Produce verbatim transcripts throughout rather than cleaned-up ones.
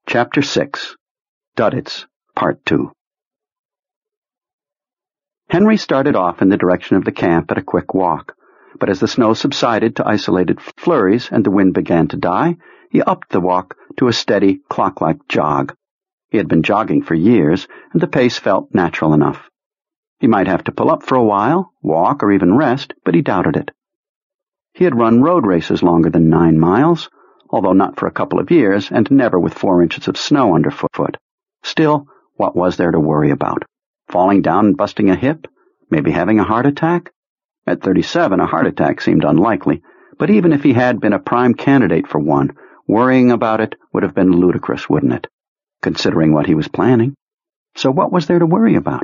Chapter six. Duddits, Part two. Henry started off in the direction of the camp at a quick walk, but as the snow subsided to isolated flurries and the wind began to die, he upped the walk to a steady, clock-like jog. He had been jogging for years, and the pace felt natural enough. He might have to pull up for a while, walk, or even rest, but he doubted it. He had run road races longer than nine miles, although not for a couple of years, and never with four inches of snow underfoot. Still, what was there to worry about? Falling down and busting a hip? Maybe having a heart attack? At thirty-seven, a heart attack seemed unlikely, but even if he had been a prime candidate for one, worrying about it would have been ludicrous, wouldn't it? Considering what he was planning. So what was there to worry about?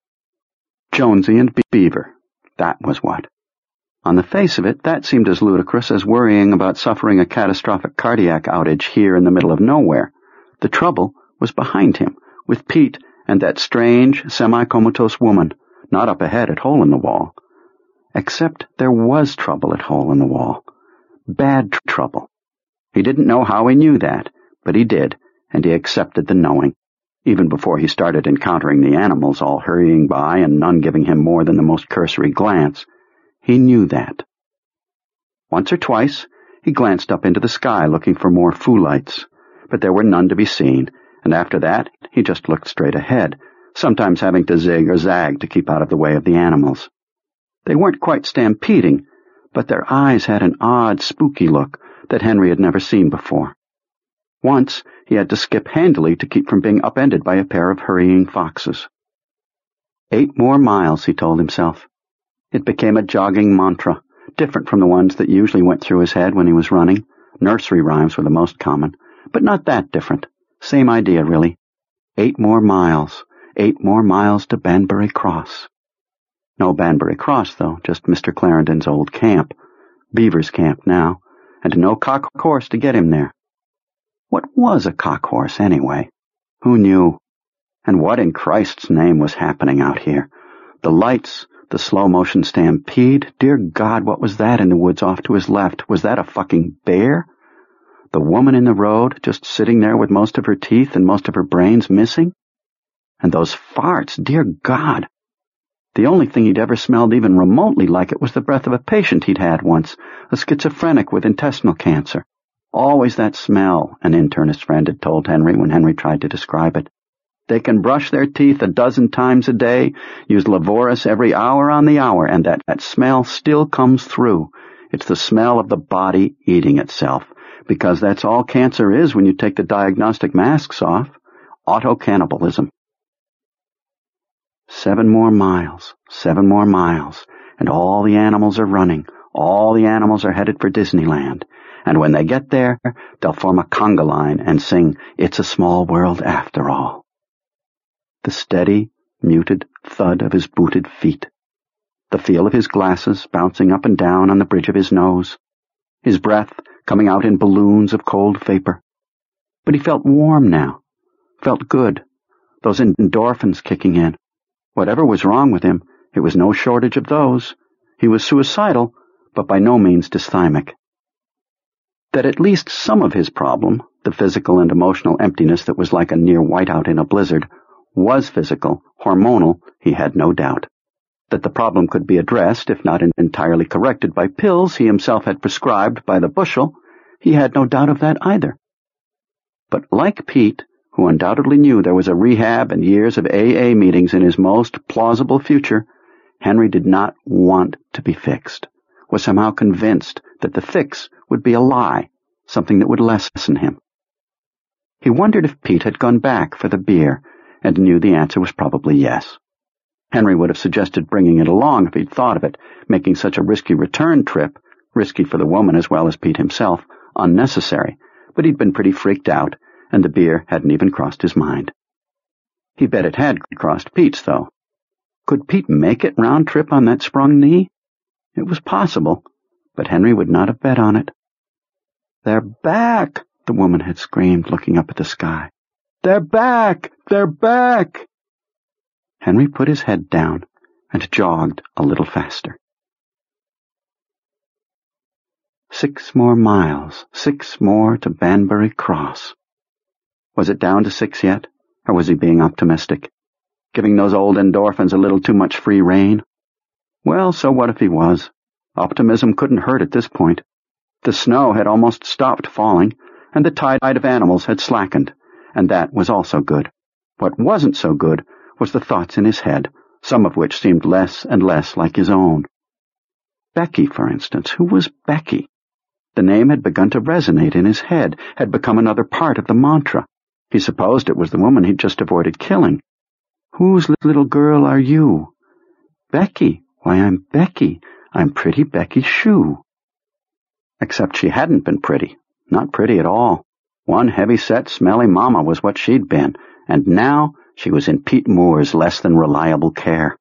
Jonesy and Beaver. That was what. On the face of it, that seemed as ludicrous as worrying about suffering a catastrophic cardiac outage here in the middle of nowhere. The trouble was behind him, with Pete and that strange, semi-comatose woman, not up ahead at Hole in the Wall. Except there was trouble at Hole in the Wall. Bad tr- trouble. He didn't know how he knew that, but he did, and he accepted the knowing, even before he started encountering the animals all hurrying by and none giving him more than the most cursory glance. He knew that. Once or twice, he glanced up into the sky looking for more foolites, but there were none to be seen, and after that he just looked straight ahead, sometimes having to zig or zag to keep out of the way of the animals. They weren't quite stampeding, but their eyes had an odd, spooky look that Henry had never seen before. Once he had to skip handily to keep from being upended by a pair of hurrying foxes. Eight more miles, he told himself. It became a jogging mantra, different from the ones that usually went through his head when he was running. Nursery rhymes were the most common, but not that different. Same idea, really. Eight more miles. Eight more miles to Banbury Cross. No Banbury Cross, though, just Mister Clarendon's old camp. Beaver's camp now, and no cock horse to get him there. What was a cock horse, anyway? Who knew? And what in Christ's name was happening out here? The lights, the slow-motion stampede. Dear God, what was that in the woods off to his left? Was that a fucking bear? The woman in the road, just sitting there with most of her teeth and most of her brains missing? And those farts, dear God! The only thing he'd ever smelled even remotely like it was the breath of a patient he'd had once, a schizophrenic with intestinal cancer. Always that smell, an internist friend had told Henry when Henry tried to describe it. They can brush their teeth a dozen times a day, use Levoris every hour on the hour, and that, that smell still comes through. It's the smell of the body eating itself, because that's all cancer is when you take the diagnostic masks off. Auto-cannibalism. Seven more miles, seven more miles, and all the animals are running. All the animals are headed for Disneyland, and when they get there, they'll form a conga line and sing It's a Small World After All. The steady, muted thud of his booted feet, the feel of his glasses bouncing up and down on the bridge of his nose, his breath coming out in balloons of cold vapor. But he felt warm now, felt good, those endorphins kicking in. Whatever was wrong with him, it was no shortage of those. He was suicidal, but by no means dysthymic. That at least some of his problem, the physical and emotional emptiness that was like a near whiteout in a blizzard, was physical, hormonal, he had no doubt. That the problem could be addressed, if not entirely corrected by pills he himself had prescribed by the bushel, he had no doubt of that either. But like Pete, who undoubtedly knew there was a rehab and years of A A meetings in his most plausible future, Henry did not want to be fixed, was somehow convinced that the fix would be a lie, something that would lessen him. He wondered if Pete had gone back for the beer, and knew the answer was probably yes. Henry would have suggested bringing it along if he'd thought of it, making such a risky return trip, risky for the woman as well as Pete himself, unnecessary, but he'd been pretty freaked out, and the beer hadn't even crossed his mind. He bet it had crossed Pete's, though. Could Pete make it round trip on that sprung knee? It was possible, but Henry would not have bet on it. "They're back!" the woman had screamed, looking up at the sky. "They're back! They're back!" Henry put his head down and jogged a little faster. Six more miles, six more to Banbury Cross. Was it down to six yet? Or was he being optimistic? Giving those old endorphins a little too much free rein? Well, so what if he was? Optimism couldn't hurt at this point. The snow had almost stopped falling, and the tide of animals had slackened, and that was also good. What wasn't so good was the thoughts in his head, some of which seemed less and less like his own. Becky, for instance. Who was Becky? The name had begun to resonate in his head, had become another part of the mantra. He supposed it was the woman he'd just avoided killing. Whose little girl are you? Becky. Why, I'm Becky. I'm pretty Becky Shue. Except she hadn't been pretty. Not pretty at all. One heavy-set, smelly mama was what she'd been, and now she was in Pete Moore's less than reliable care.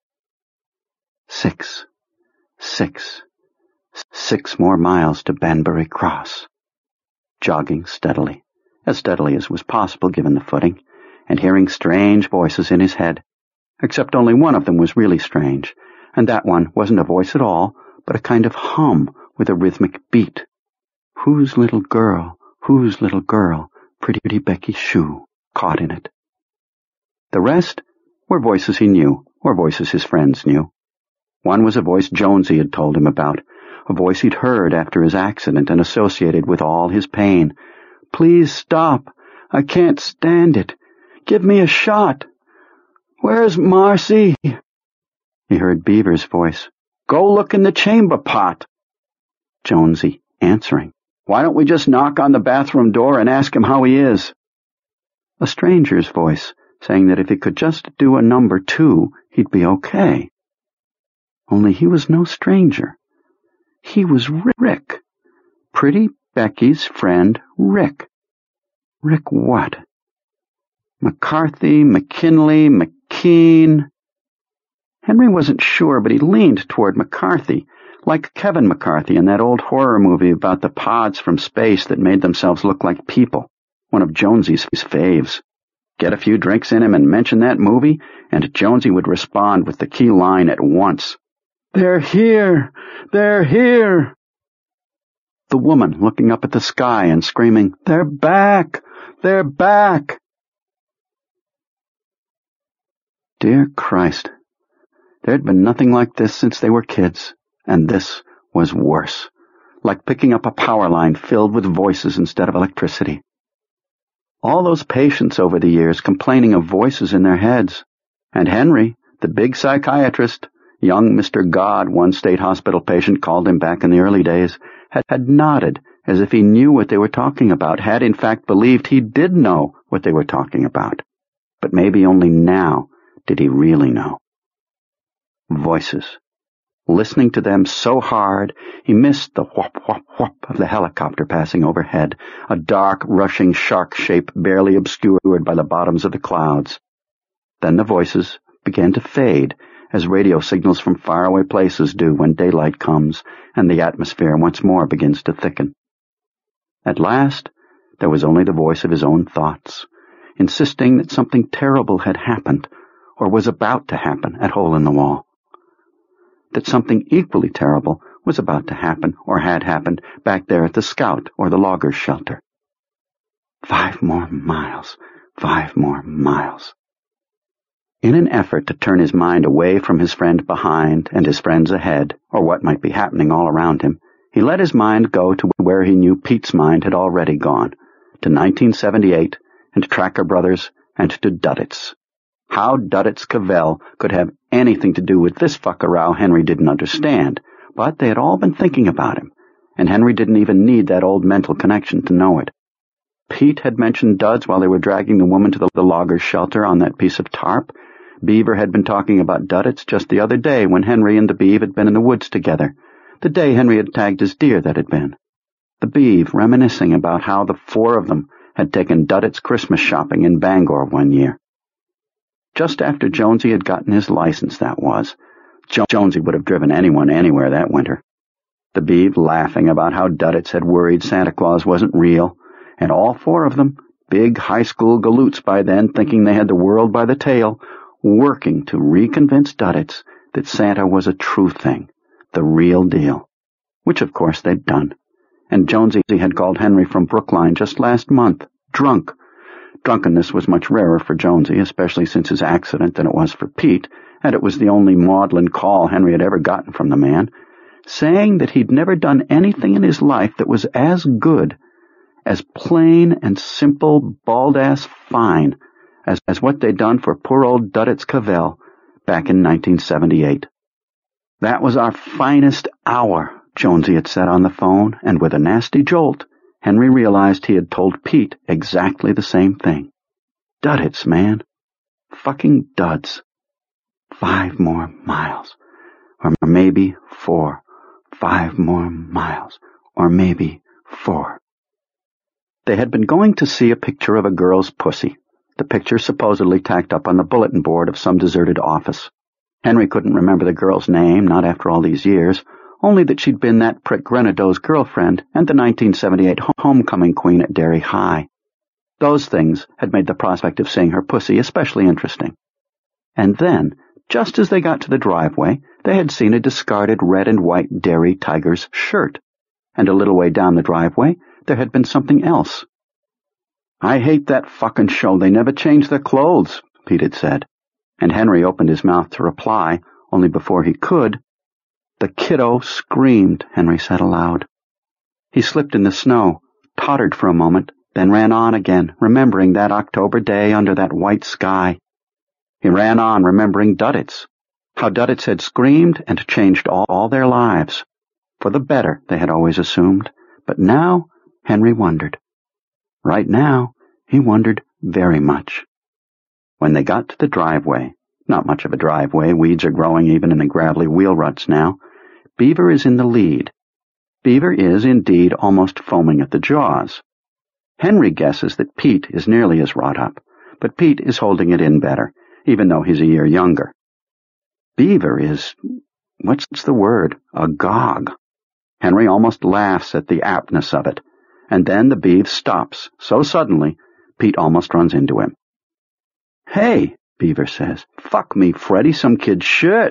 Six. Six. Six more miles to Banbury Cross. Jogging steadily, as steadily as was possible given the footing, and hearing strange voices in his head, except only one of them was really strange, and that one wasn't a voice at all, but a kind of hum with a rhythmic beat. Whose little girl, whose little girl, pretty Becky Shue, caught in it. The rest were voices he knew, or voices his friends knew. One was a voice Jonesy had told him about, a voice he'd heard after his accident and associated with all his pain. Please stop. I can't stand it. Give me a shot. Where's Marcy? He heard Beaver's voice. Go look in the chamber pot. Jonesy answering. Why don't we just knock on the bathroom door and ask him how he is? A stranger's voice saying that if he could just do a number two, he'd be okay. Only he was no stranger. He was Rick. Pretty Becky's friend Rick. Rick what? McCarthy, McKinley, McKean. Henry wasn't sure, but he leaned toward McCarthy, like Kevin McCarthy in that old horror movie about the pods from space that made themselves look like people, one of Jonesy's faves. Get a few drinks in him and mention that movie, and Jonesy would respond with the key line at once. They're here! They're here! The woman looking up at the sky and screaming, They're back! They're back! Dear Christ, there had been nothing like this since they were kids, and this was worse, like picking up a power line filled with voices instead of electricity. All those patients over the years complaining of voices in their heads, and Henry, the big psychiatrist, young Mister God, one state hospital patient called him back in the early days, had, had nodded as if he knew what they were talking about, had in fact believed he did know what they were talking about. But maybe only now did he really know. Voices. Listening to them so hard, he missed the whop, whop, whop of the helicopter passing overhead, a dark, rushing shark shape barely obscured by the bottoms of the clouds. Then the voices began to fade, as radio signals from faraway places do when daylight comes and the atmosphere once more begins to thicken. At last, there was only the voice of his own thoughts, insisting that something terrible had happened, or was about to happen at Hole in the Wall. That something equally terrible was about to happen, or had happened, back there at the Scout or the loggers' shelter. Five more miles, five more miles. In an effort to turn his mind away from his friend behind and his friends ahead, or what might be happening all around him, he let his mind go to where he knew Pete's mind had already gone, to nineteen seventy-eight, and to Tracker Brothers, and to Duddits. How Duddits Cavell could have anything to do with this fuckarow Henry didn't understand, but they had all been thinking about him, and Henry didn't even need that old mental connection to know it. Pete had mentioned Duds while they were dragging the woman to the, the loggers' shelter on that piece of tarp. Beaver had been talking about Duddits just the other day when Henry and the Beav had been in the woods together, the day Henry had tagged his deer that had been. The Beav reminiscing about how the four of them had taken Duddits Christmas shopping in Bangor one year. Just after Jonesy had gotten his license, that was. Jo- Jonesy would have driven anyone anywhere that winter. The Beav laughing about how Duddits had worried Santa Claus wasn't real, and all four of them, big high school galoots by then thinking they had the world by the tail, working to reconvince Duddits that Santa was a true thing, the real deal, which of course they'd done. And Jonesy had called Henry from Brookline just last month, drunk, Drunkenness was much rarer for Jonesy, especially since his accident, than it was for Pete, and it was the only maudlin call Henry had ever gotten from the man, saying that he'd never done anything in his life that was as good, as plain and simple, bald-ass fine, as, as what they'd done for poor old Duddits Cavell back in nineteen seventy-eight. That was our finest hour, Jonesy had said on the phone, and with a nasty jolt, Henry realized he had told Pete exactly the same thing. Duddits, man. Fucking duds. Five more miles. Or maybe four. Five more miles. Or maybe four. They had been going to see a picture of a girl's pussy, the picture supposedly tacked up on the bulletin board of some deserted office. Henry couldn't remember the girl's name, not after all these years, only that she'd been that prick Grenado's girlfriend and the nineteen seventy-eight homecoming queen at Derry High. Those things had made the prospect of seeing her pussy especially interesting. And then, just as they got to the driveway, they had seen a discarded red and white Derry Tigers shirt, and a little way down the driveway there had been something else. "I hate that fucking show. They never change their clothes," Pete had said, and Henry opened his mouth to reply, only before he could, "The kiddo screamed," Henry said aloud. He slipped in the snow, tottered for a moment, then ran on again, remembering that October day under that white sky. He ran on, remembering Duddits, how Duddits had screamed and changed all, all their lives. For the better, they had always assumed, but now Henry wondered. Right now, he wondered very much. When they got to the driveway, not much of a driveway, weeds are growing even in the gravelly wheel ruts now, Beaver is in the lead. Beaver is, indeed, almost foaming at the jaws. Henry guesses that Pete is nearly as wrought up, but Pete is holding it in better, even though he's a year younger. Beaver is, what's the word, agog. Henry almost laughs at the aptness of it, and then the Beav stops so suddenly, Pete almost runs into him. "Hey," Beaver says, "fuck me, Freddy, some kid's shirt."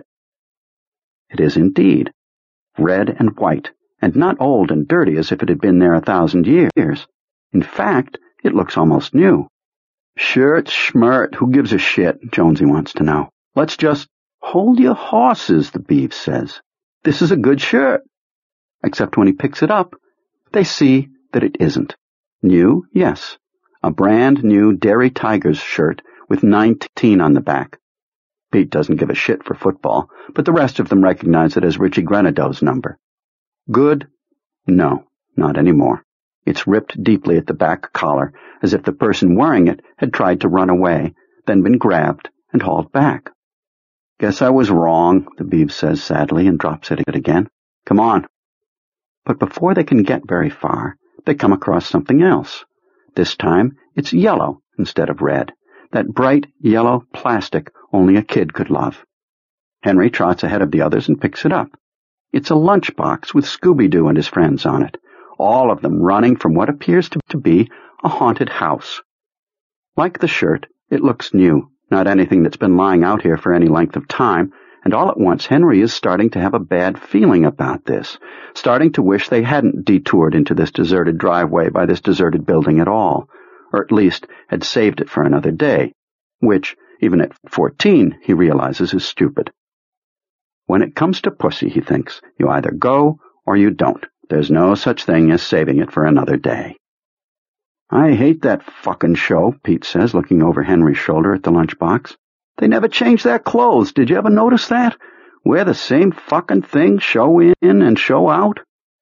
It is indeed, red and white, and not old and dirty as if it had been there a thousand years. In fact, it looks almost new. "Shirt, schmirt, who gives a shit?" Jonesy wants to know. "Let's just—" "Hold your horses," the Beav says. "This is a good shirt." Except when he picks it up, they see that it isn't. New, yes. A brand new Derry Tigers shirt with nineteen on the back. Pete doesn't give a shit for football, but the rest of them recognize it as Richie Grenado's number. Good? No, not anymore. It's ripped deeply at the back collar, as if the person wearing it had tried to run away, then been grabbed and hauled back. "Guess I was wrong," the Beav says sadly and drops it again. "Come on." But before they can get very far, they come across something else. This time, it's yellow instead of red, that bright yellow plastic only a kid could love. Henry trots ahead of the others and picks it up. It's a lunchbox with Scooby-Doo and his friends on it, all of them running from what appears to, to be a haunted house. Like the shirt, it looks new, not anything that's been lying out here for any length of time, and all at once Henry is starting to have a bad feeling about this, starting to wish they hadn't detoured into this deserted driveway by this deserted building at all, or at least had saved it for another day, which, even at fourteen, he realizes is stupid. When it comes to pussy, he thinks, you either go or you don't. There's no such thing as saving it for another day. "I hate that fucking show," Pete says, looking over Henry's shoulder at the lunchbox. "They never change their clothes. Did you ever notice that? Wear the same fucking thing, show in and show out."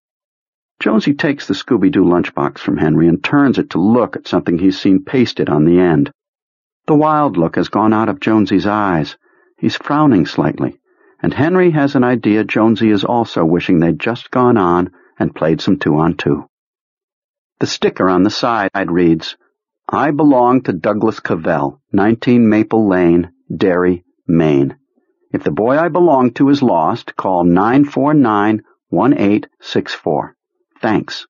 Jonesy takes the Scooby-Doo lunchbox from Henry and turns it to look at something he's seen pasted on the end. The wild look has gone out of Jonesy's eyes. He's frowning slightly, and Henry has an idea Jonesy is also wishing they'd just gone on and played some two-on-two. The sticker on the side reads, "I belong to Douglas Cavell, nineteen Maple Lane, Derry, Maine. If the boy I belong to is lost, call nine four nine, one eight six four. Thanks."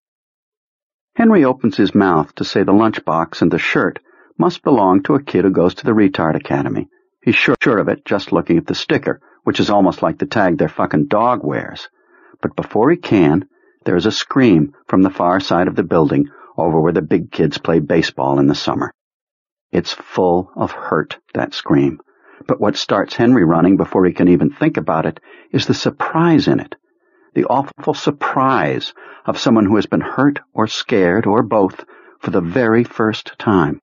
Henry opens his mouth to say the lunchbox and the shirt must belong to a kid who goes to the retard academy. He's sure, sure of it just looking at the sticker, which is almost like the tag their fucking dog wears. But before he can, there's a scream from the far side of the building over where the big kids play baseball in the summer. It's full of hurt, that scream. But what starts Henry running before he can even think about it is the surprise in it. The awful surprise of someone who has been hurt or scared or both for the very first time.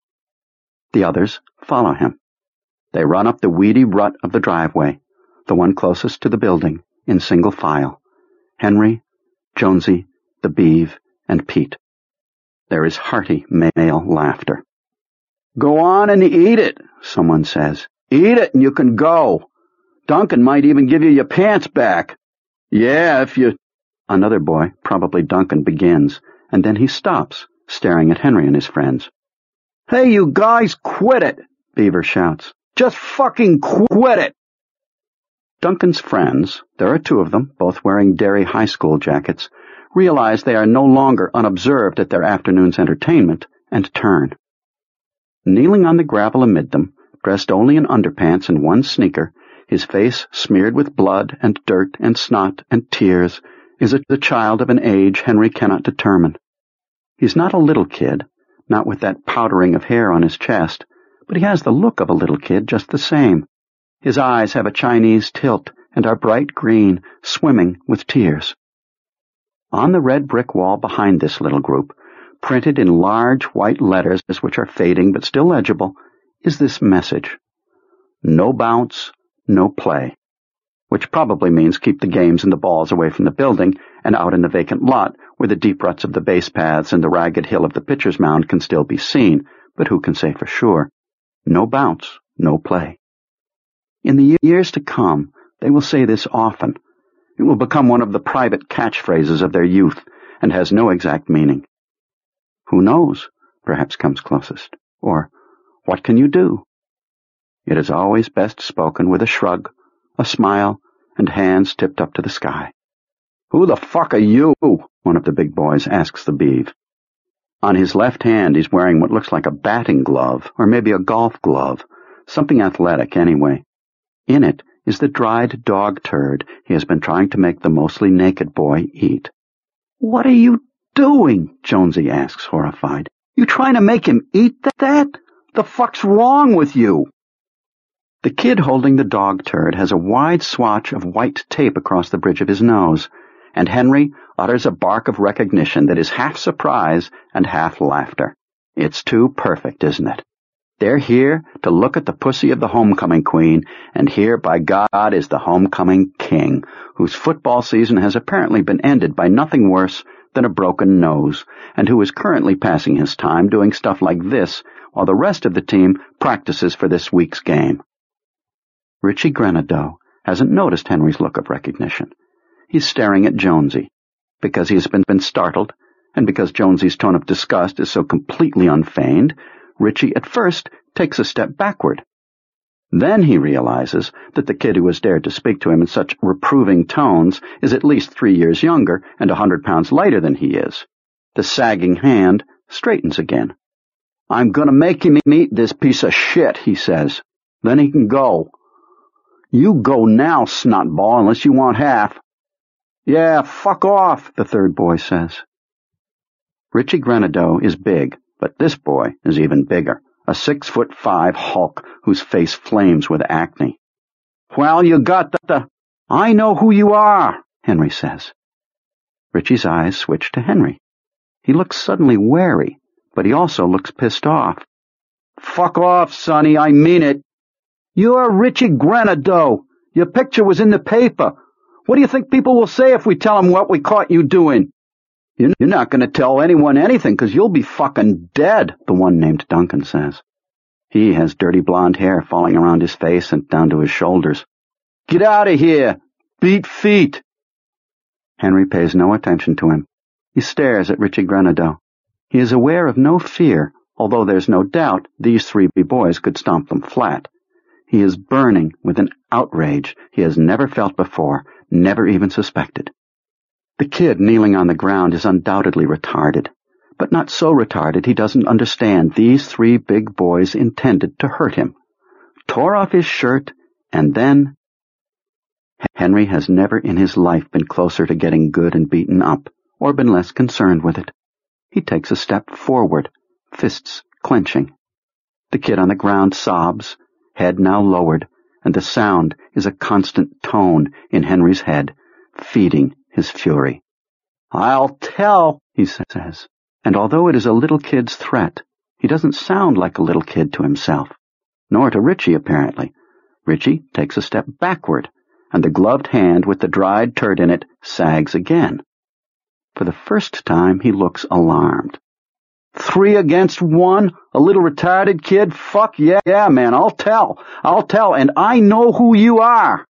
The others follow him. They run up the weedy rut of the driveway, the one closest to the building, in single file. Henry, Jonesy, the Beeve, and Pete. There is hearty male laughter. "Go on and eat it," someone says. "Eat it and you can go. Duncan might even give you your pants back." "Yeah, if you—" Another boy, probably Duncan, begins, and then he stops, staring at Henry and his friends. "Hey, you guys, quit it!" Beaver shouts. "Just fucking quit it!" Duncan's friends, there are two of them, both wearing Derry high school jackets, realize they are no longer unobserved at their afternoon's entertainment, and turn. Kneeling on the gravel amid them, dressed only in underpants and one sneaker, his face smeared with blood and dirt and snot and tears, is the child of an age Henry cannot determine. He's not a little kid, not with that powdering of hair on his chest, but he has the look of a little kid just the same. His eyes have a Chinese tilt and are bright green, swimming with tears. On the red brick wall behind this little group, printed in large white letters which are fading but still legible, is this message: "No bounce, no play," which probably means keep the games and the balls away from the building and out in the vacant lot where the deep ruts of the base paths and the ragged hill of the pitcher's mound can still be seen, but who can say for sure? No bounce, no play. In the years to come, they will say this often. It will become one of the private catchphrases of their youth and has no exact meaning. "Who knows?" perhaps comes closest. Or, "What can you do?" It is always best spoken with a shrug, a smile, and hands tipped up to the sky. "Who the fuck are you?" one of the big boys asks the Beeve. On his left hand he's wearing what looks like a batting glove, or maybe a golf glove, something athletic anyway. In it is the dried dog turd he has been trying to make the mostly naked boy eat. "What are you doing?" Jonesy asks, horrified. "You trying to make him eat that? The fuck's wrong with you?" The kid holding the dog turd has a wide swatch of white tape across the bridge of his nose, and Henry utters a bark of recognition that is half surprise and half laughter. It's too perfect, isn't it? They're here to look at the pussy of the homecoming queen, and here, by God, is the homecoming king, whose football season has apparently been ended by nothing worse than a broken nose, and who is currently passing his time doing stuff like this while the rest of the team practices for this week's game. Richie Grenadeau hasn't noticed Henry's look of recognition. He's staring at Jonesy, because he has been, been startled, and because Jonesy's tone of disgust is so completely unfeigned. Richie at first takes a step backward. Then he realizes that the kid who has dared to speak to him in such reproving tones is at least three years younger and a hundred pounds lighter than he is. The sagging hand straightens again. "I'm going to make him eat this piece of shit," he says. "Then he can go." "You go now, snotball, unless you want half." "Yeah, fuck off," the third boy says. Richie Grenadeau is big, but this boy is even bigger, a six-foot-five hulk whose face flames with acne. "Well, you got the, the... I know who you are," Henry says. Richie's eyes switch to Henry. He looks suddenly wary, but he also looks pissed off. "Fuck off, Sonny, I mean it. You're Richie Grenadeau. Your picture was in the paper. What do you think people will say if we tell them what we caught you doing?" "You're not going to tell anyone anything, because you'll be fucking dead," the one named Duncan says. He has dirty blonde hair falling around his face and down to his shoulders. "Get out of here! Beat feet!" Henry pays no attention to him. He stares at Richie Grenadeau. He is aware of no fear, although there's no doubt these three boys could stomp them flat. He is burning with an outrage he has never felt before, never even suspected. The kid kneeling on the ground is undoubtedly retarded, but not so retarded he doesn't understand these three big boys intended to hurt him. Tore off his shirt, and then... Henry has never in his life been closer to getting good and beaten up, or been less concerned with it. He takes a step forward, fists clenching. The kid on the ground sobs, head now lowered, and the sound is a constant tone in Henry's head, feeding his fury. "I'll tell," he says, and although it is a little kid's threat, he doesn't sound like a little kid to himself, nor to Richie, apparently. Richie takes a step backward, and the gloved hand with the dried turd in it sags again. For the first time, he looks alarmed. "Three against one? A little retarded kid? Fuck yeah, yeah, man, I'll tell. I'll tell, and I know who you are."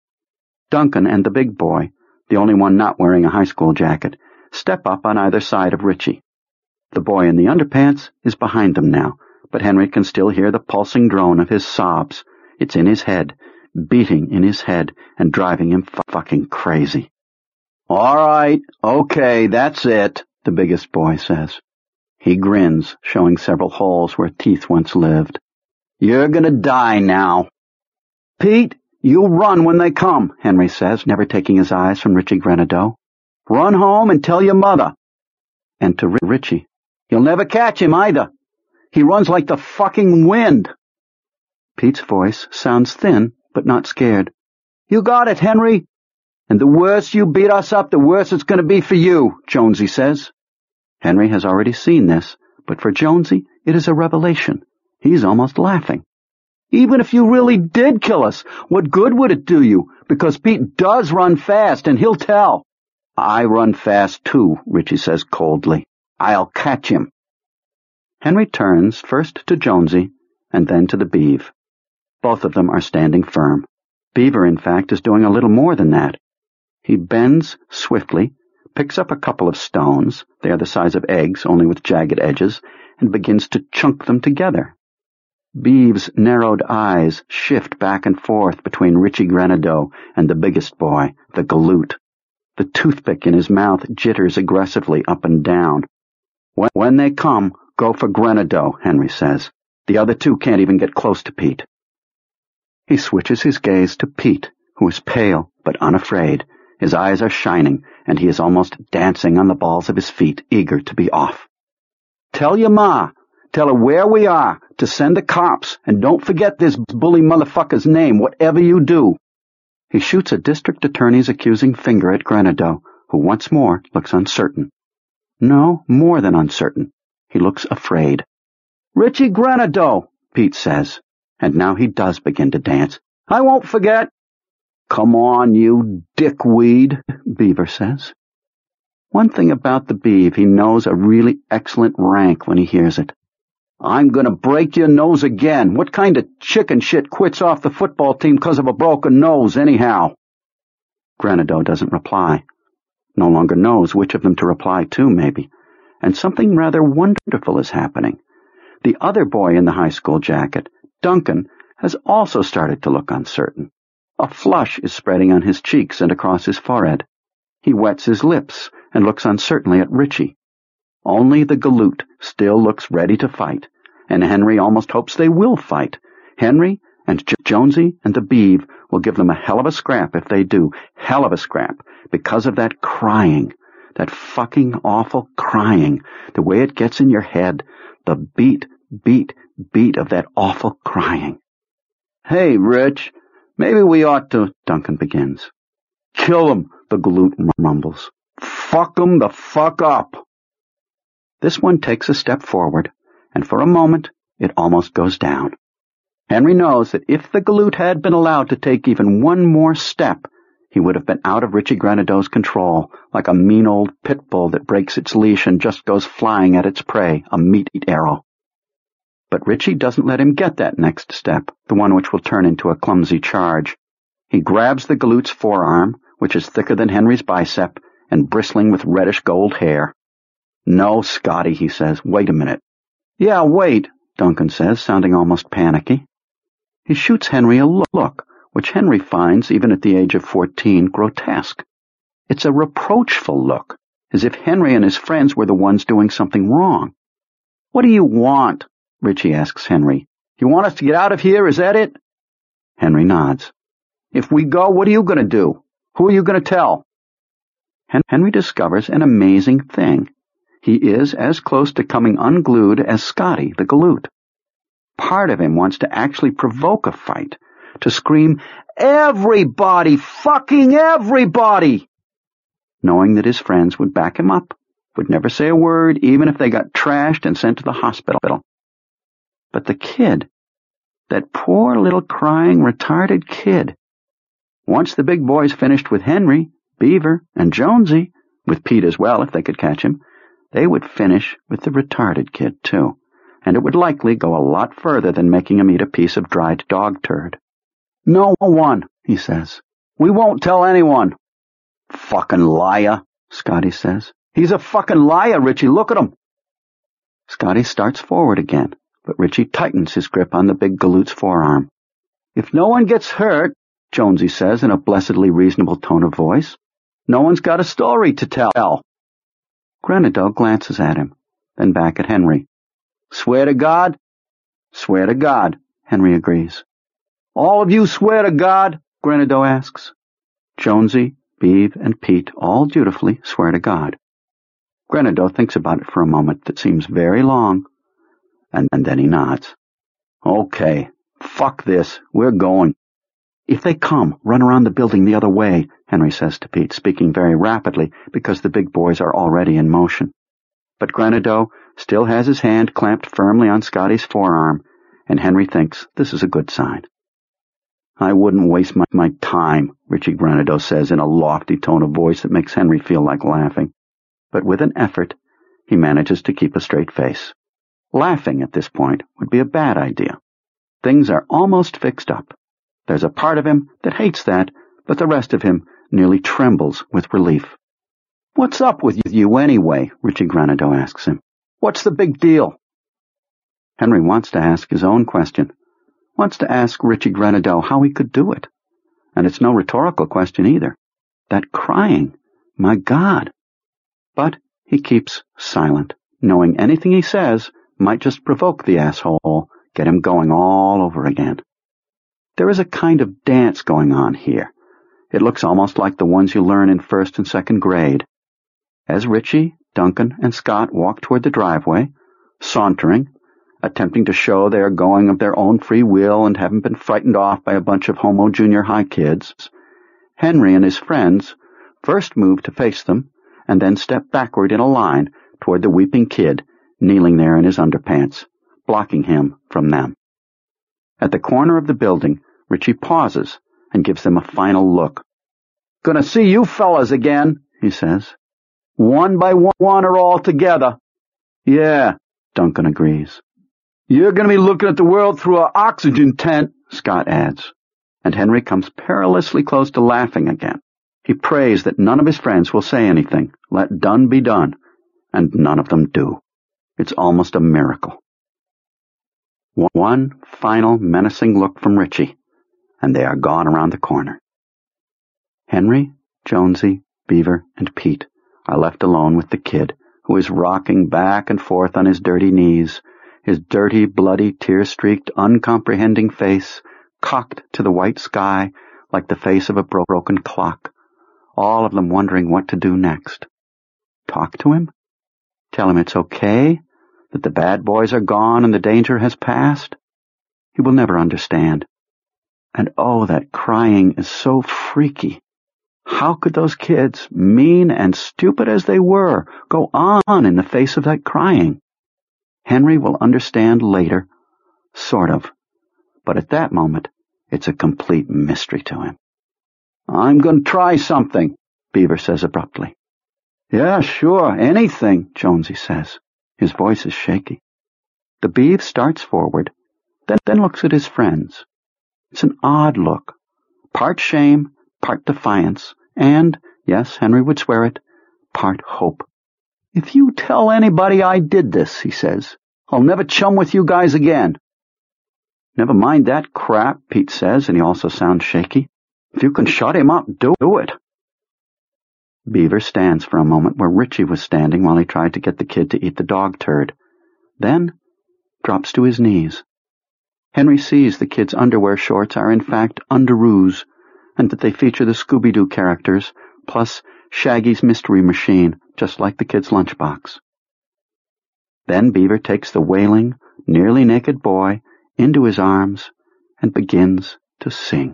Duncan and the big boy, the only one not wearing a high school jacket, step up on either side of Richie. The boy in the underpants is behind them now, but Henry can still hear the pulsing drone of his sobs. It's in his head, beating in his head and driving him fucking crazy. "All right, okay, that's it," the biggest boy says. He grins, showing several holes where teeth once lived. "You're gonna die now." "Pete, you run when they come," Henry says, never taking his eyes from Richie Grenadeau. "Run home and tell your mother." And to Richie, "You'll never catch him either. He runs like the fucking wind." Pete's voice sounds thin, but not scared. "You got it, Henry. And the worse you beat us up, the worse it's going to be for you," Jonesy says. Henry has already seen this, but for Jonesy, it is a revelation. He's almost laughing. "Even if you really did kill us, what good would it do you? Because Pete does run fast, and he'll tell." "I run fast, too," Richie says coldly. "I'll catch him." Henry turns first to Jonesy, and then to the Beeve. Both of them are standing firm. Beaver, in fact, is doing a little more than that. He bends swiftly, picks up a couple of stones, they are the size of eggs, only with jagged edges, and begins to chunk them together. Beeve's narrowed eyes shift back and forth between Richie Grenadeau and the biggest boy, the galoot. The toothpick in his mouth jitters aggressively up and down. When, when they come, go for Grenadeau, Henry says. The other two can't even get close to Pete. He switches his gaze to Pete, who is pale but unafraid. His eyes are shining, and he is almost dancing on the balls of his feet, eager to be off. "Tell your ma. Tell her where we are, to send the cops, and don't forget this bully motherfucker's name, whatever you do." He shoots a district attorney's accusing finger at Grenadeau, who once more looks uncertain. No, more than uncertain. He looks afraid. "Richie Grenadeau," Pete says, and now he does begin to dance. "I won't forget." "Come on, you dickweed," Beaver says. One thing about the Beeve, he knows a really excellent rank when he hears it. "I'm gonna break your nose again. What kind of chicken shit quits off the football team because of a broken nose, anyhow?" Grenadeau doesn't reply. No longer knows which of them to reply to, maybe. And something rather wonderful is happening. The other boy in the high school jacket, Duncan, has also started to look uncertain. A flush is spreading on his cheeks and across his forehead. He wets his lips and looks uncertainly at Richie. Only the galoot still looks ready to fight, and Henry almost hopes they will fight. Henry and J- Jonesy and the Beeve will give them a hell of a scrap if they do. Hell of a scrap, because of that crying, that fucking awful crying, the way it gets in your head, the beat, beat, beat of that awful crying. "Hey, Rich, maybe we ought to," Duncan begins. "Kill him," the galoot mumbles. "Fuck him the fuck up." This one takes a step forward, and for a moment it almost goes down. Henry knows that if the galoot had been allowed to take even one more step, he would have been out of Richie Grenadeau's control, like a mean old pit bull that breaks its leash and just goes flying at its prey, a meat arrow. But Richie doesn't let him get that next step, the one which will turn into a clumsy charge. He grabs the galoot's forearm, which is thicker than Henry's bicep, and bristling with reddish gold hair. "No, Scotty," he says. "Wait a minute." "Yeah, wait," Duncan says, sounding almost panicky. He shoots Henry a look, which Henry finds, even at the age of fourteen, grotesque. It's a reproachful look, as if Henry and his friends were the ones doing something wrong. "What do you want?" Richie asks Henry. "You want us to get out of here, is that it?" Henry nods. "If we go, what are you going to do? Who are you going to tell?" Henry discovers an amazing thing. He is as close to coming unglued as Scotty, the galoot. part of him wants to actually provoke a fight, to scream, "Everybody! Fucking everybody!" knowing that his friends would back him up, would never say a word, even if they got trashed and sent to the hospital. But the kid, that poor little crying, retarded kid, once the big boys finished with Henry, Beaver, and Jonesy, with Pete as well if they could catch him, they would finish with the retarded kid too, and it would likely go a lot further than making him eat a piece of dried dog turd. "No one," he says. "We won't tell anyone." "Fucking liar," Scotty says. "He's a fucking liar, Richie. Look at him." Scotty starts forward again, but Richie tightens his grip on the big galoot's forearm. "If no one gets hurt," Jonesy says in a blessedly reasonable tone of voice, "no one's got a story to tell." Grenadier glances at him, then back at Henry. "Swear to God?" "Swear to God," Henry agrees. "All of you swear to God?" Grenadier asks. Jonesy, Beeve, and Pete all dutifully swear to God. Grenadier thinks about it for a moment that seems very long, and, and then he nods. "Okay, fuck this, we're going." "If they come, run around the building the other way," Henry says to Pete, speaking very rapidly because the big boys are already in motion. But Grenadier still has his hand clamped firmly on Scotty's forearm, and Henry thinks this is a good sign. "I wouldn't waste my, my time," Richie Grenadier says in a lofty tone of voice that makes Henry feel like laughing. But with an effort, he manages to keep a straight face. Laughing at this point would be a bad idea. Things are almost fixed up. There's a part of him that hates that, but the rest of him nearly trembles with relief. "What's up with you anyway?" Richie Grenadier asks him. "What's the big deal?" Henry wants to ask his own question. Wants to ask Richie Grenadier how he could do it. And it's no rhetorical question either. That crying, my God. But he keeps silent, knowing anything he says might just provoke the asshole, get him going all over again. There is a kind of dance going on here. It looks almost like the ones you learn in first and second grade. As Richie, Duncan, and Scott walk toward the driveway, sauntering, attempting to show they are going of their own free will and haven't been frightened off by a bunch of homo junior high kids, Henry and his friends first move to face them and then step backward in a line toward the weeping kid kneeling there in his underpants, blocking him from them. At the corner of the building, Richie pauses and gives them a final look. "Gonna see you fellas again," he says. "One by one or all together." "Yeah," Duncan agrees. "You're going to be looking at the world through an oxygen tent," Scott adds. And Henry comes perilously close to laughing again. He prays that none of his friends will say anything. Let done be done. And none of them do. It's almost a miracle. One final menacing look from Richie, and they are gone around the corner. Henry, Jonesy, Beaver, and Pete are left alone with the kid, who is rocking back and forth on his dirty knees, his dirty, bloody, tear-streaked, uncomprehending face cocked to the white sky like the face of a bro- broken clock, all of them wondering what to do next. Talk to him? Tell him it's okay, that the bad boys are gone and the danger has passed? He will never understand. And oh, that crying is so freaky. How could those kids, mean and stupid as they were, go on in the face of that crying? Henry will understand later, sort of, but at that moment, it's a complete mystery to him. "I'm going to try something," Beaver says abruptly. "Yeah, sure, anything," Jonesy says. His voice is shaky. The Beav starts forward, then, then looks at his friends. It's an odd look, part shame, part defiance, and, yes, Henry would swear it, part hope. "If you tell anybody I did this," he says, "I'll never chum with you guys again." "Never mind that crap," Pete says, and he also sounds shaky. "If you can shut him up, do it." Beaver stands for a moment where Richie was standing while he tried to get the kid to eat the dog turd, then drops to his knees. Henry sees the kid's underwear shorts are in fact underoos, and that they feature the Scooby-Doo characters, plus Shaggy's mystery machine, just like the kid's lunchbox. Then Beaver takes the wailing, nearly naked boy into his arms and begins to sing.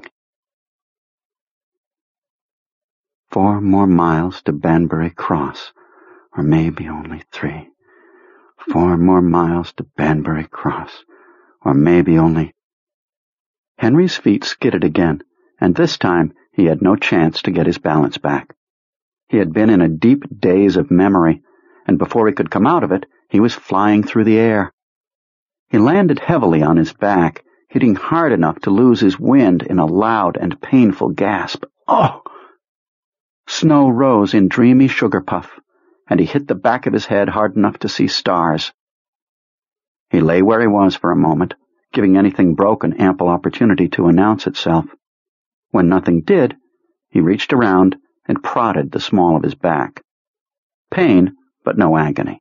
Four more miles to Banbury Cross, or maybe only three. Four more miles to Banbury Cross, or maybe only... Henry's feet skidded again, and this time he had no chance to get his balance back. He had been in a deep daze of memory, and before he could come out of it, he was flying through the air. He landed heavily on his back, hitting hard enough to lose his wind in a loud and painful gasp. Oh! Snow rose in dreamy sugar puff, and he hit the back of his head hard enough to see stars. He lay where he was for a moment, giving anything broken ample opportunity to announce itself. When nothing did, he reached around and prodded the small of his back. Pain, but no agony.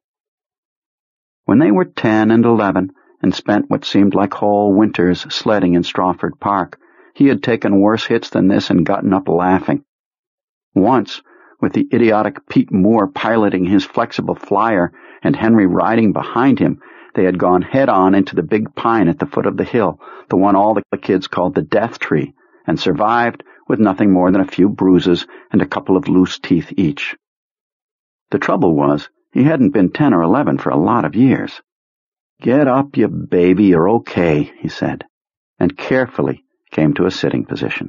When they were ten and eleven, and spent what seemed like whole winters sledding in Strawford Park, he had taken worse hits than this and gotten up laughing. Once, with the idiotic Pete Moore piloting his flexible flyer and Henry riding behind him, they had gone head-on into the big pine at the foot of the hill, the one all the kids called the Death Tree, and survived with nothing more than a few bruises and a couple of loose teeth each. The trouble was, he hadn't been ten or eleven for a lot of years. "Get up, you baby, you're okay," he said, and carefully came to a sitting position.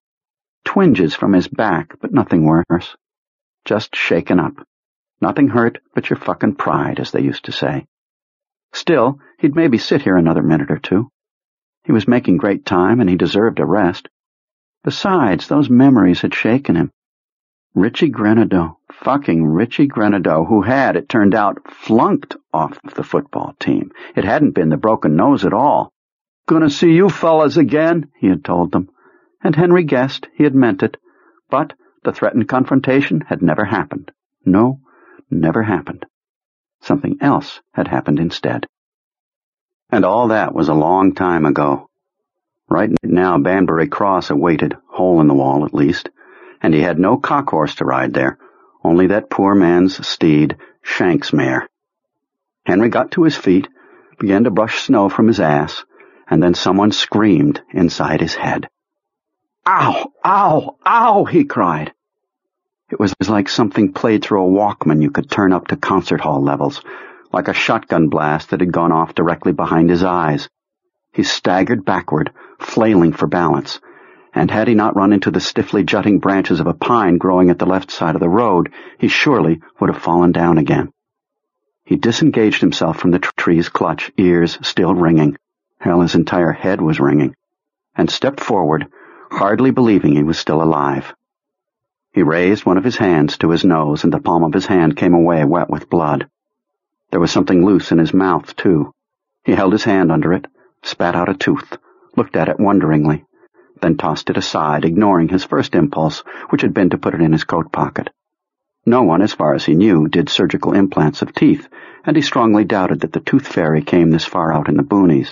Twinges from his back, but nothing worse. Just shaken up. Nothing hurt but your fucking pride, as they used to say. Still, he'd maybe sit here another minute or two. He was making great time, and he deserved a rest. Besides, those memories had shaken him. Richie Grenadeau, fucking Richie Grenadeau, who had, it turned out, flunked off the football team. It hadn't been the broken nose at all. "Gonna see you fellas again," he had told them. And Henry guessed he had meant it, but the threatened confrontation had never happened. No, never happened. Something else had happened instead. And all that was a long time ago. Right now Banbury Cross awaited, hole in the wall at least, and he had no cock-horse to ride there, only that poor man's steed, Shank's mare. Henry got to his feet, began to brush snow from his ass, and then someone screamed inside his head. "Ow! Ow! Ow!" he cried. It was like something played through a Walkman you could turn up to concert hall levels, like a shotgun blast that had gone off directly behind his eyes. He staggered backward, flailing for balance, and had he not run into the stiffly jutting branches of a pine growing at the left side of the road, he surely would have fallen down again. He disengaged himself from the tree's clutch, ears still ringing. Hell, his entire head was ringing, and stepped forward, hardly believing he was still alive. He raised one of his hands to his nose, and the palm of his hand came away wet with blood. There was something loose in his mouth, too. He held his hand under it, spat out a tooth, looked at it wonderingly, then tossed it aside, ignoring his first impulse, which had been to put it in his coat pocket. No one, as far as he knew, did surgical implants of teeth, and he strongly doubted that the tooth fairy came this far out in the boonies.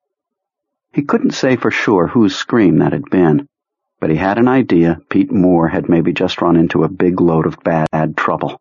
He couldn't say for sure whose scream that had been, but he had an idea Pete Moore had maybe just run into a big load of bad trouble.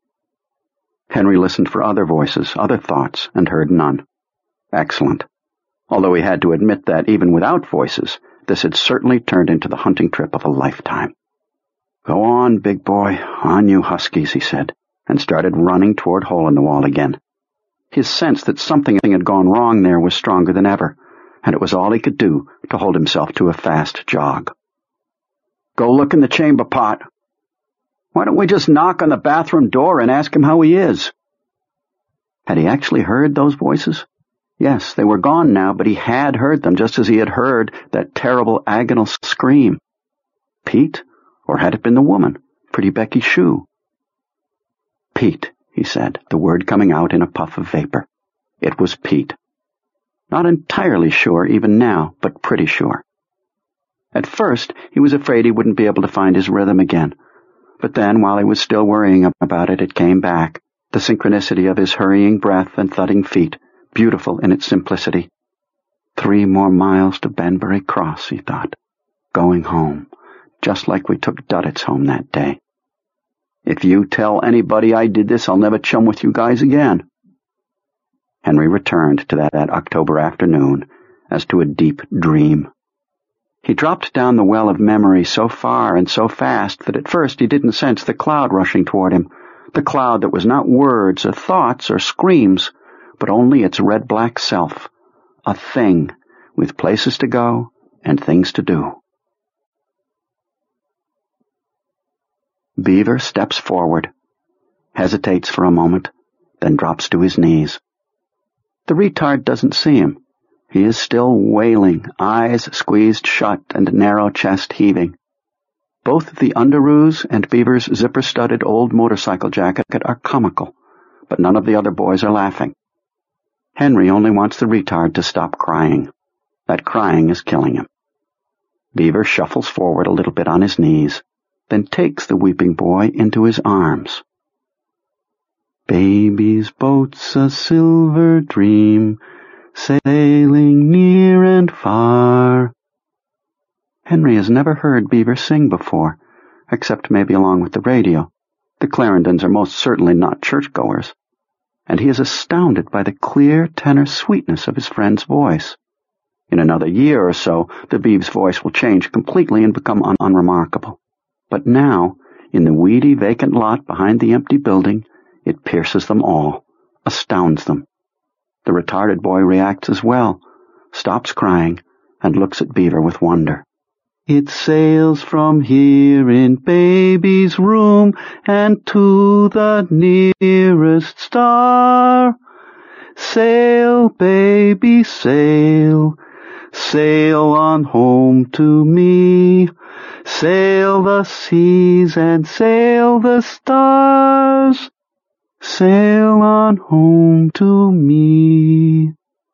Henry listened for other voices, other thoughts, and heard none. Excellent. Although he had to admit that, even without voices, this had certainly turned into the hunting trip of a lifetime. "Go on, big boy, on you huskies," he said, and started running toward Hole in the Wall again. His sense that something had gone wrong there was stronger than ever, and it was all he could do to hold himself to a fast jog. "Go look in the chamber pot. Why don't we just knock on the bathroom door and ask him how he is?" Had he actually heard those voices? Yes, they were gone now, but he had heard them just as he had heard that terrible agonal scream. Pete? Or had it been the woman, pretty Becky Shue? "Pete," he said, the word coming out in a puff of vapor. It was Pete. Not entirely sure even now, but pretty sure. At first, he was afraid he wouldn't be able to find his rhythm again. But then, while he was still worrying about it, it came back, the synchronicity of his hurrying breath and thudding feet, beautiful in its simplicity. Three more miles to Banbury Cross, he thought. Going home, just like we took Duddits home that day. "If you tell anybody I did this, I'll never chum with you guys again." Henry returned to that, that October afternoon, as to a deep dream. He dropped down the well of memory so far and so fast that at first he didn't sense the cloud rushing toward him, the cloud that was not words or thoughts or screams, but only its red-black self, a thing with places to go and things to do. Beaver steps forward, hesitates for a moment, then drops to his knees. The retard doesn't see him. He is still wailing, eyes squeezed shut and narrow chest heaving. Both the underoos and Beaver's zipper-studded old motorcycle jacket are comical, but none of the other boys are laughing. Henry only wants the retard to stop crying. That crying is killing him. Beaver shuffles forward a little bit on his knees, then takes the weeping boy into his arms. Baby's boat's a silver dream, sailing near and far. Henry has never heard Beaver sing before, except maybe along with the radio. The Clarendons are most certainly not churchgoers, and he is astounded by the clear tenor sweetness of his friend's voice. In another year or so, the Beeve's voice will change completely and become un- unremarkable. But now, in the weedy, vacant lot behind the empty building, it pierces them all, astounds them. The retarded boy reacts as well, stops crying, and looks at Beaver with wonder. It sails from here in baby's room and to the nearest star. Sail, baby, sail, sail on home to me. Sail the seas and sail the stars. Sail on home to me.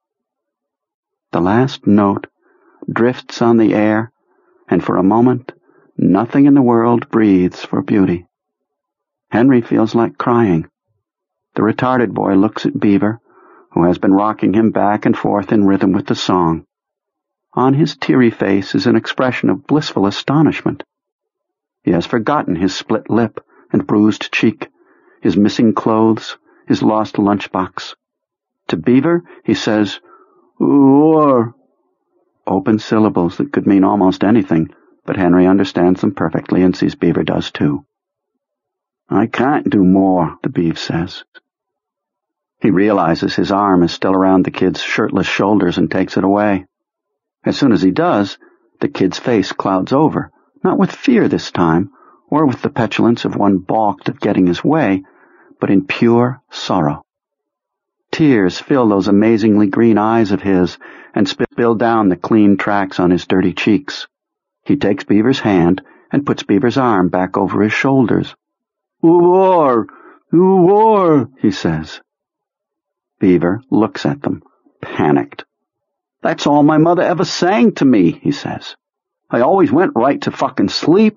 The last note drifts on the air, and for a moment, nothing in the world breathes for beauty. Henry feels like crying. The retarded boy looks at Beaver, who has been rocking him back and forth in rhythm with the song. On his teary face is an expression of blissful astonishment. He has forgotten his split lip and bruised cheek, his missing clothes, his lost lunchbox. To Beaver, he says, "War." Open syllables that could mean almost anything, but Henry understands them perfectly and sees Beaver does too. "I can't do more," the Beav says. He realizes his arm is still around the kid's shirtless shoulders and takes it away. As soon as he does, the kid's face clouds over, not with fear this time, or with the petulance of one balked at getting his way, but in pure sorrow. Tears fill those amazingly green eyes of his and spill down the clean tracks on his dirty cheeks. He takes Beaver's hand and puts Beaver's arm back over his shoulders. "War! War!" he says. Beaver looks at them, panicked. "That's all my mother ever sang to me," he says. "I always went right to fucking sleep."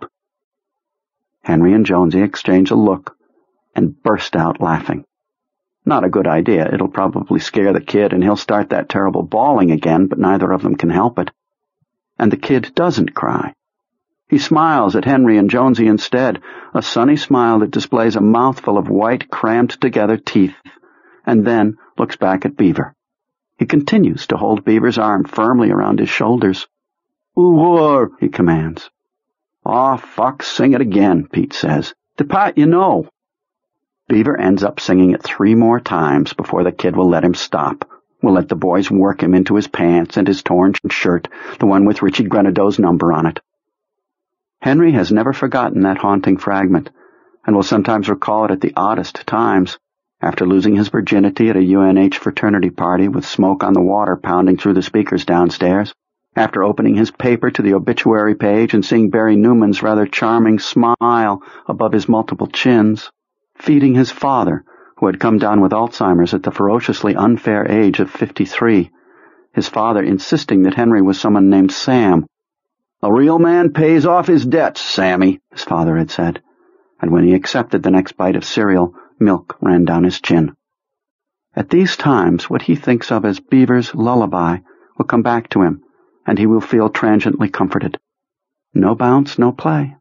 Henry and Jonesy exchange a look and burst out laughing. Not a good idea. It'll probably scare the kid and he'll start that terrible bawling again, but neither of them can help it. And the kid doesn't cry. He smiles at Henry and Jonesy instead, a sunny smile that displays a mouthful of white, crammed-together teeth, and then looks back at Beaver. He continues to hold Beaver's arm firmly around his shoulders. "War!" he commands. "Aw, fuck, sing it again," Pete says. "The part you know." Beaver ends up singing it three more times before the kid will let him stop, will let the boys work him into his pants and his torn shirt, the one with Richie Grenadeau's number on it. Henry has never forgotten that haunting fragment, and will sometimes recall it at the oddest times, after losing his virginity at a U N H fraternity party with smoke on the water pounding through the speakers downstairs, after opening his paper to the obituary page and seeing Barry Newman's rather charming smile above his multiple chins, feeding his father, who had come down with Alzheimer's at the ferociously unfair age of fifty-three, his father insisting that Henry was someone named Sam. "A real man pays off his debts, Sammy," his father had said, and when he accepted the next bite of cereal, milk ran down his chin. At these times, what he thinks of as Beaver's lullaby will come back to him, and he will feel transiently comforted. No bounce, no play.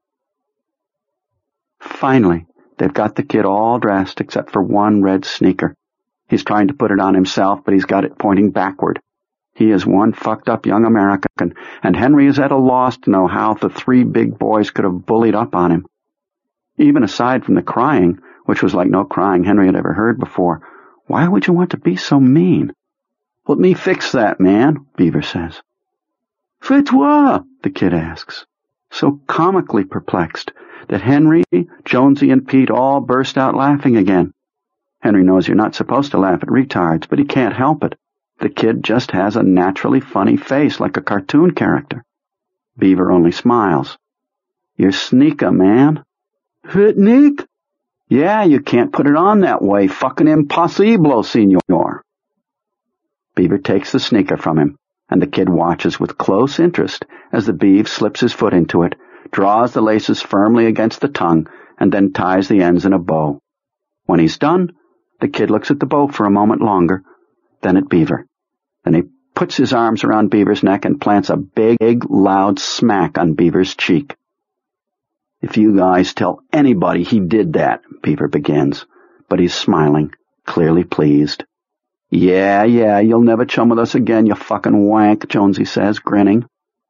Finally, they've got the kid all dressed except for one red sneaker. He's trying to put it on himself, but he's got it pointing backward. He is one fucked up young American, and Henry is at a loss to know how the three big boys could have bullied up on him. Even aside from the crying, which was like no crying Henry had ever heard before, why would you want to be so mean? Let me fix that, man, Beaver says. Fais toi? The kid asks, so comically perplexed that Henry, Jonesy, and Pete all burst out laughing again. Henry knows you're not supposed to laugh at retards, but he can't help it. The kid just has a naturally funny face like a cartoon character. Beaver only smiles. You're sneaker, man. Hitnik? Yeah, you can't put it on that way. Fucking impossible, senor. Beaver takes the sneaker from him, and the kid watches with close interest as the beav slips his foot into it, draws the laces firmly against the tongue, and then ties the ends in a bow. When he's done, the kid looks at the bow for a moment longer, then at Beaver. Then he puts his arms around Beaver's neck and plants a big, loud smack on Beaver's cheek. If you guys tell anybody he did that, Beaver begins, but he's smiling, clearly pleased. Yeah, yeah, you'll never chum with us again, you fucking wank, Jonesy says, grinning.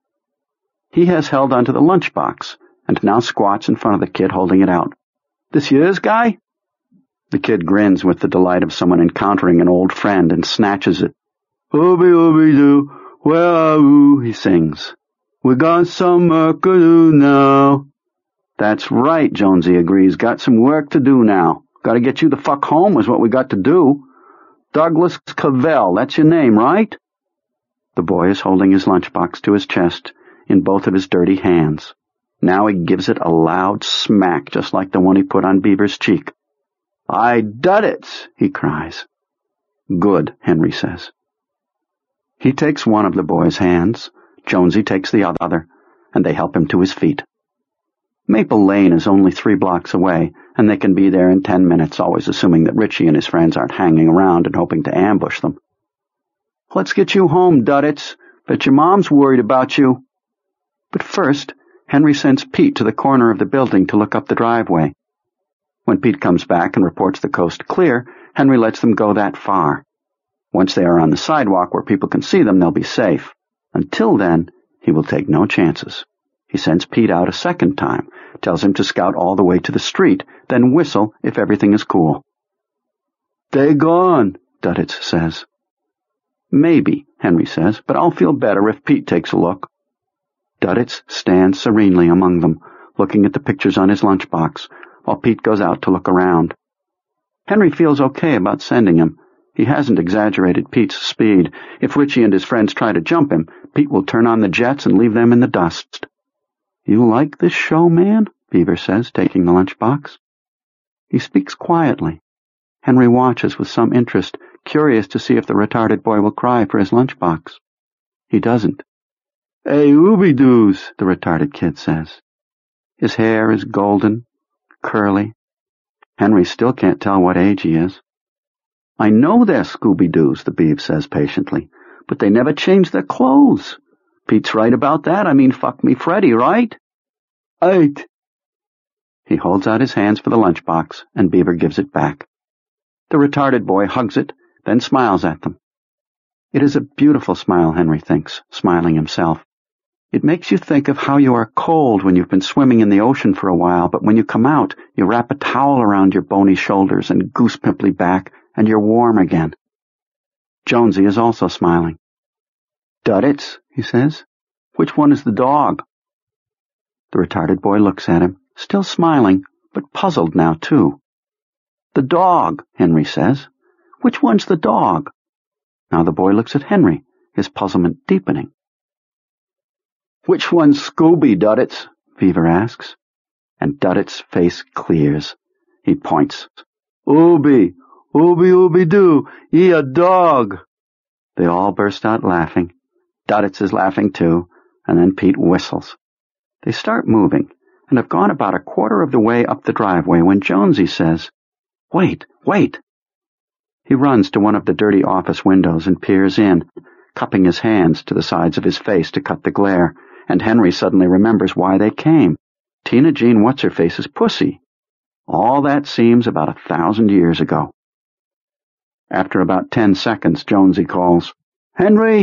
He has held onto the lunchbox, and now squats in front of the kid holding it out. This yours, guy? The kid grins with the delight of someone encountering an old friend and snatches it. Ooby, ooby doo, where are you? He sings. We got some work to do now. That's right, Jonesy agrees. Got some work to do now. Gotta get you the fuck home is what we got to do. Douglas Cavell, that's your name, right? The boy is holding his lunchbox to his chest in both of his dirty hands. Now he gives it a loud smack, just like the one he put on Beaver's cheek. I done it, he cries. Good, Henry says. He takes one of the boy's hands, Jonesy takes the other, and they help him to his feet. Maple Lane is only three blocks away, and they can be there in ten minutes, always assuming that Richie and his friends aren't hanging around and hoping to ambush them. Let's get you home, Duddits. Bet your mom's worried about you. But first, Henry sends Pete to the corner of the building to look up the driveway. When Pete comes back and reports the coast clear, Henry lets them go that far. Once they are on the sidewalk where people can see them, they'll be safe. Until then, he will take no chances. He sends Pete out a second time, tells him to scout all the way to the street, then whistle if everything is cool. They gone, Duddits says. Maybe, Henry says, but I'll feel better if Pete takes a look. Duddits stands serenely among them, looking at the pictures on his lunchbox, while Pete goes out to look around. Henry feels okay about sending him. He hasn't exaggerated Pete's speed. If Richie and his friends try to jump him, Pete will turn on the jets and leave them in the dust. You like this show, man? Beaver says, taking the lunchbox. He speaks quietly. Henry watches with some interest, curious to see if the retarded boy will cry for his lunchbox. He doesn't. Hey, ooby-doos, the retarded kid says. His hair is golden, curly. Henry still can't tell what age he is. I know they're Scooby-Doos, the Beav says patiently, but they never change their clothes. Pete's right about that. I mean, fuck me Freddy, right? Eight. He holds out his hands for the lunchbox, and Beaver gives it back. The retarded boy hugs it, then smiles at them. It is a beautiful smile, Henry thinks, smiling himself. It makes you think of how you are cold when you've been swimming in the ocean for a while, but when you come out, you wrap a towel around your bony shoulders and goose-pimply back, and you're warm again. Jonesy is also smiling. Duddits, he says. Which one is the dog? The retarded boy looks at him, still smiling, but puzzled now, too. The dog, Henry says. Which one's the dog? Now the boy looks at Henry, his puzzlement deepening. Which one's Scooby, Duddits? Beaver asks. And Duddits' face clears. He points. Ooby, ooby, ooby doo, ye a dog. They all burst out laughing. Duddits is laughing too, and then Pete whistles. They start moving, and have gone about a quarter of the way up the driveway when Jonesy says, Wait, wait. He runs to one of the dirty office windows and peers in, cupping his hands to the sides of his face to cut the glare, and Henry suddenly remembers why they came. Tina Jean What's-Her-Face's pussy. All that seems about a thousand years ago. After about ten seconds, Jonesy calls, Henry,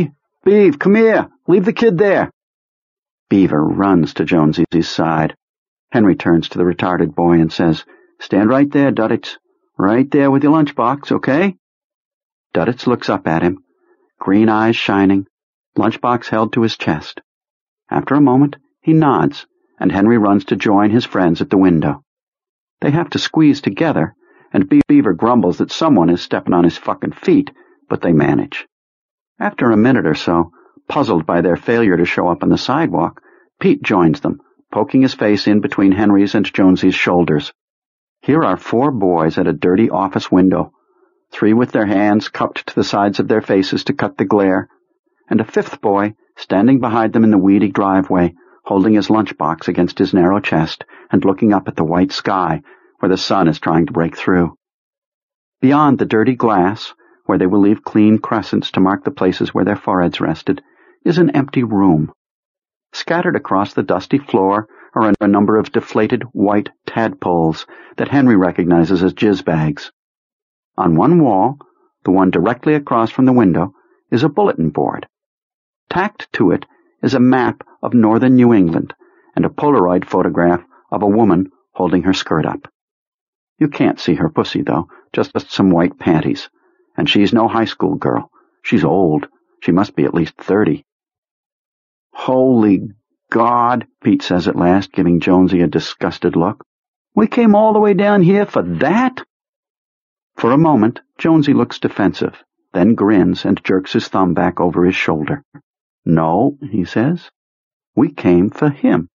Beav, come here! Leave the kid there! Beaver runs to Jonesy's side. Henry turns to the retarded boy and says, Stand right there, Duddits. Right there with your lunchbox, okay? Duddits looks up at him, green eyes shining, lunchbox held to his chest. After a moment, he nods, and Henry runs to join his friends at the window. They have to squeeze together, and Beaver grumbles that someone is stepping on his fucking feet, but they manage. After a minute or so, puzzled by their failure to show up on the sidewalk, Pete joins them, poking his face in between Henry's and Jonesy's shoulders. Here are four boys at a dirty office window, three with their hands cupped to the sides of their faces to cut the glare, and a fifth boy standing behind them in the weedy driveway, holding his lunchbox against his narrow chest and looking up at the white sky where the sun is trying to break through. Beyond the dirty glass, where they will leave clean crescents to mark the places where their foreheads rested, is an empty room. Scattered across the dusty floor are a number of deflated white tadpoles that Henry recognizes as jizz bags. On one wall, the one directly across from the window, is a bulletin board. Tacked to it is a map of northern New England and a Polaroid photograph of a woman holding her skirt up. You can't see her pussy, though, just some white panties. And she's no high school girl. She's old. She must be at least thirty. Holy God, Pete says at last, giving Jonesy a disgusted look. We came all the way down here for that? For a moment, Jonesy looks defensive, then grins and jerks his thumb back over his shoulder. No, he says. We came for him.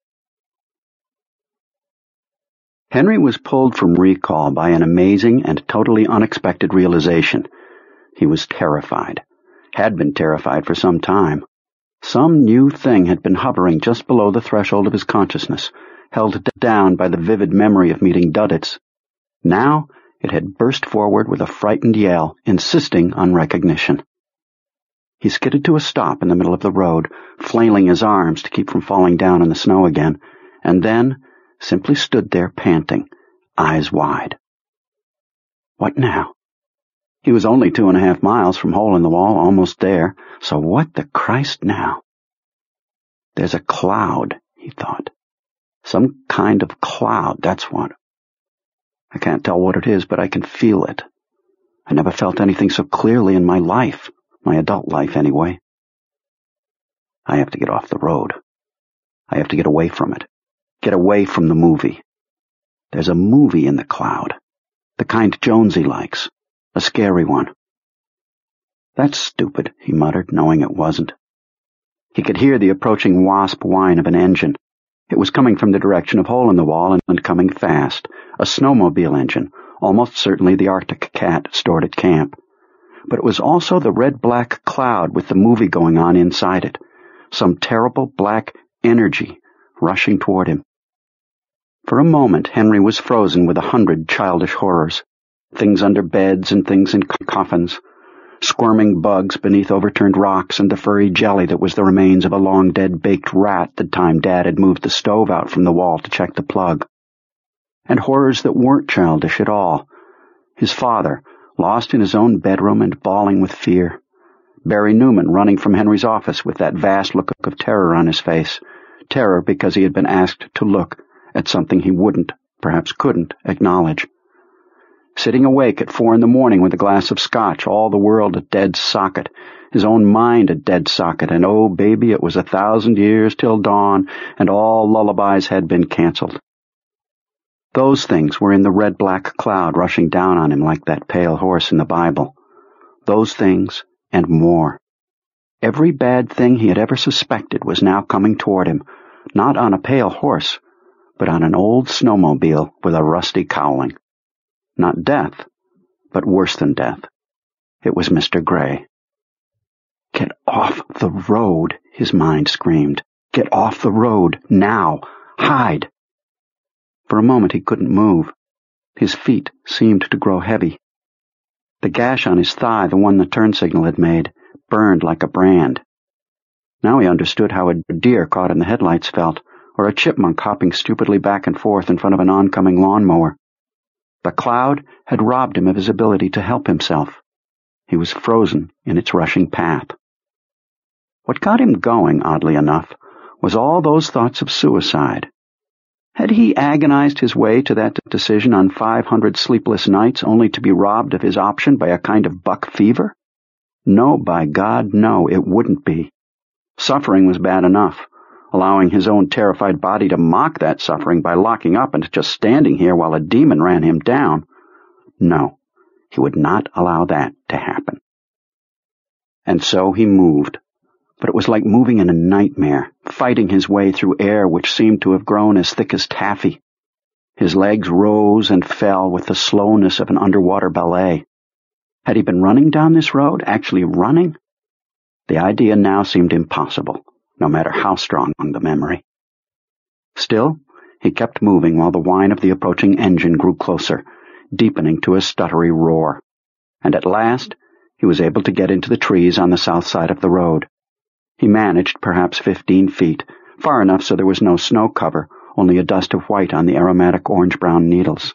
Henry was pulled from recall by an amazing and totally unexpected realization. He was terrified, had been terrified for some time. Some new thing had been hovering just below the threshold of his consciousness, held down by the vivid memory of meeting Duddits. Now it had burst forward with a frightened yell, insisting on recognition. He skidded to a stop in the middle of the road, flailing his arms to keep from falling down in the snow again, and then simply stood there panting, eyes wide. What now? He was only two and a half miles from Hole in the Wall, almost there, so what the Christ now? There's a cloud, he thought. Some kind of cloud, that's what. I can't tell what it is, but I can feel it. I never felt anything so clearly in my life, my adult life anyway. I have to get off the road. I have to get away from it. Get away from the movie. There's a movie in the cloud, the kind Jonesy likes. A scary one. That's stupid, he muttered, knowing it wasn't. He could hear the approaching wasp whine of an engine. It was coming from the direction of Hole in the Wall and coming fast. A snowmobile engine, almost certainly the Arctic Cat stored at camp. But it was also the red-black cloud with the movie going on inside it. Some terrible black energy rushing toward him. For a moment, Henry was frozen with a hundred childish horrors. Things under beds and things in coffins, squirming bugs beneath overturned rocks and the furry jelly that was the remains of a long-dead baked rat the time Dad had moved the stove out from the wall to check the plug. And horrors that weren't childish at all. His father, lost in his own bedroom and bawling with fear. Barry Newman running from Henry's office with that vast look of terror on his face. Terror because he had been asked to look at something he wouldn't, perhaps couldn't, acknowledge. Sitting awake at four in the morning with a glass of scotch, all the world a dead socket, his own mind a dead socket, and oh, baby, it was a thousand years till dawn, and all lullabies had been canceled. Those things were in the red-black cloud rushing down on him like that pale horse in the Bible. Those things and more. Every bad thing he had ever suspected was now coming toward him, not on a pale horse, but on an old snowmobile with a rusty cowling. Not death, but worse than death. It was Mister Gray. Get off the road, his mind screamed. Get off the road, now! Hide! For a moment he couldn't move. His feet seemed to grow heavy. The gash on his thigh, the one the turn signal had made, burned like a brand. Now he understood how a deer caught in the headlights felt, or a chipmunk hopping stupidly back and forth in front of an oncoming lawnmower. The cloud had robbed him of his ability to help himself. He was frozen in its rushing path. What got him going, oddly enough, was all those thoughts of suicide. Had he agonized his way to that decision on five hundred sleepless nights only to be robbed of his option by a kind of buck fever? No, by God, no, it wouldn't be. Suffering was bad enough, allowing his own terrified body to mock that suffering by locking up and just standing here while a demon ran him down. No, he would not allow that to happen. And so he moved. But it was like moving in a nightmare, fighting his way through air which seemed to have grown as thick as taffy. His legs rose and fell with the slowness of an underwater ballet. Had he been running down this road, actually running? The idea now seemed impossible, no matter how strong the memory. Still, he kept moving while the whine of the approaching engine grew closer, deepening to a stuttery roar. And at last, he was able to get into the trees on the south side of the road. He managed perhaps fifteen feet, far enough so there was no snow cover, only a dust of white on the aromatic orange-brown needles.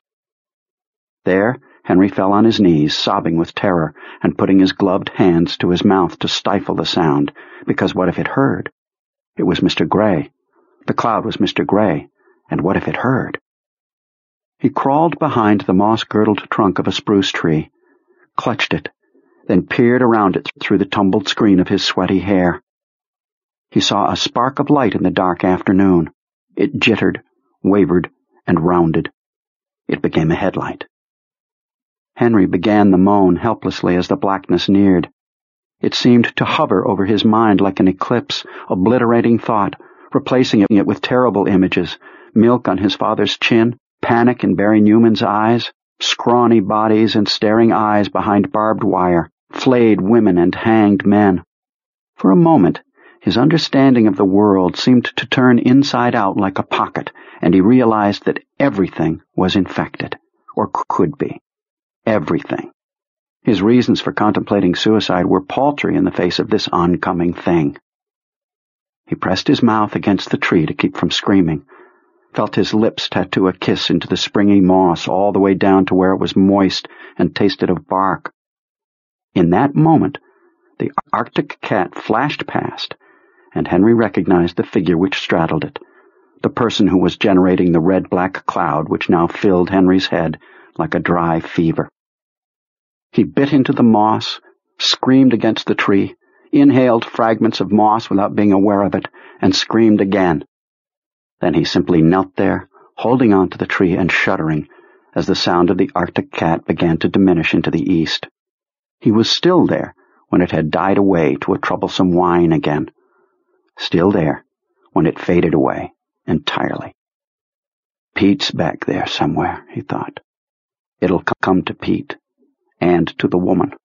There, Henry fell on his knees, sobbing with terror, and putting his gloved hands to his mouth to stifle the sound, because what if it heard? It was Mister Gray. The cloud was Mister Gray, and what if it heard? He crawled behind the moss-girdled trunk of a spruce tree, clutched it, then peered around it through the tumbled screen of his sweaty hair. He saw a spark of light in the dark afternoon. It jittered, wavered, and rounded. It became a headlight. Henry began to moan helplessly as the blackness neared. It seemed to hover over his mind like an eclipse, obliterating thought, replacing it with terrible images, milk on his father's chin, panic in Barry Newman's eyes, scrawny bodies and staring eyes behind barbed wire, flayed women and hanged men. For a moment, his understanding of the world seemed to turn inside out like a pocket, and he realized that everything was infected, or could be. Everything. His reasons for contemplating suicide were paltry in the face of this oncoming thing. He pressed his mouth against the tree to keep from screaming, felt his lips tattoo a kiss into the springy moss all the way down to where it was moist and tasted of bark. In that moment, the Arctic cat flashed past, and Henry recognized the figure which straddled it, the person who was generating the red-black cloud which now filled Henry's head like a dry fever. He bit into the moss, screamed against the tree, inhaled fragments of moss without being aware of it, and screamed again. Then he simply knelt there, holding on to the tree and shuddering as the sound of the Arctic cat began to diminish into the east. He was still there when it had died away to a troublesome whine again. Still there when it faded away entirely. Pete's back there somewhere, he thought. It'll come to Pete, and to the woman.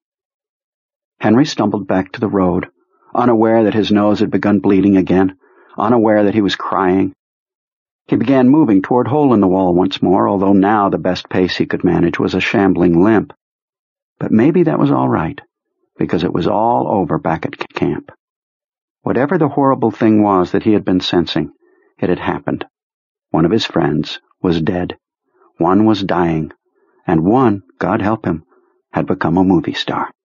Henry stumbled back to the road, unaware that his nose had begun bleeding again, unaware that he was crying. He began moving toward Hole in the Wall once more, although now the best pace he could manage was a shambling limp. But maybe that was all right, because it was all over back at camp. Whatever the horrible thing was that he had been sensing, it had happened. One of his friends was dead. One was dying. And one, God help him, had become a movie star.